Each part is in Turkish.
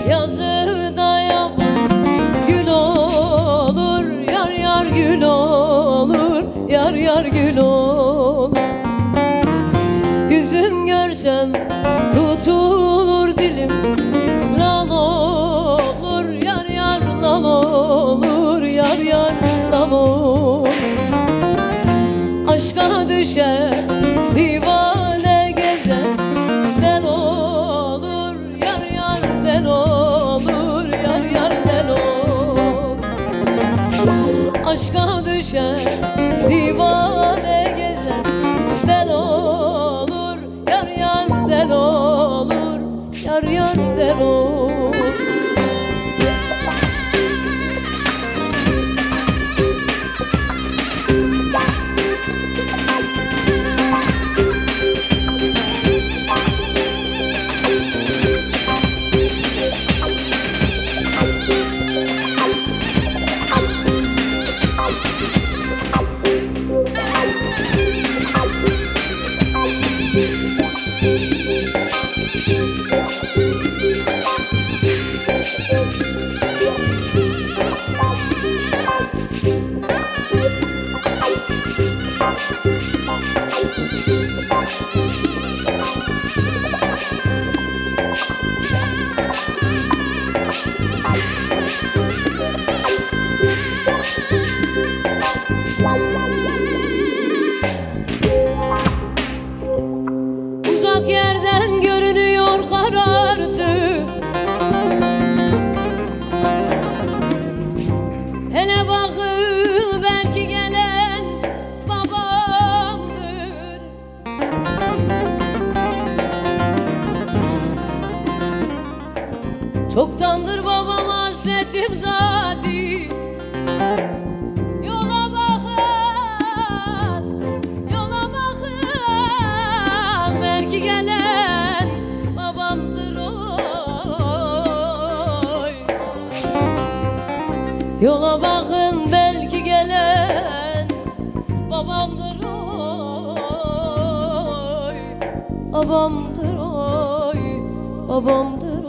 Yazıda yaban gül olur, yar yar gül olur, yar yar gül olur. Yüzün görsem tutulur dilim, lal olur, yar yar lal olur, yar yar lal olur. Aşka düşer divane gezer, del olur, yar yar del olur, yar yar del olur. Aşka düşer divane gezer, del olur, yar yar del olur, yar yar del olur. Uzak yerden görünüyor karartı, hele bakın belki gelen babamdır. Çoktandır babama hasretim zati. Yola bakın, yola bakın, belki gelen babamdır oy. Yola bakın belki gelen babamdır oy. Babamdır oy, babamdır oy.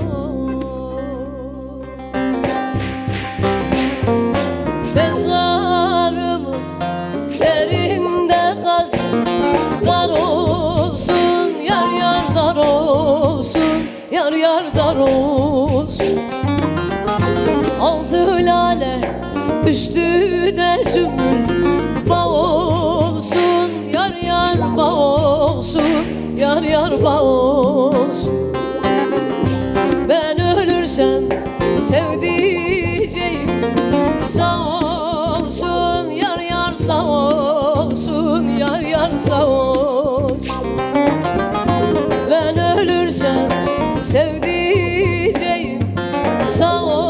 Mezarımın derinde kaz, dar olsun, yar yar dar olsun, yar yar dar olsun. Altı lale üstü de zümrüt, bağ olsun, yar yar bağ olsun, yar yar bağ olsun. Ben ölürsem sevdiceğim sağ olsun, yar yar sağ olsun, yar yar sağ olsun. Ben ölürsem sevdiceğim sağ olsun.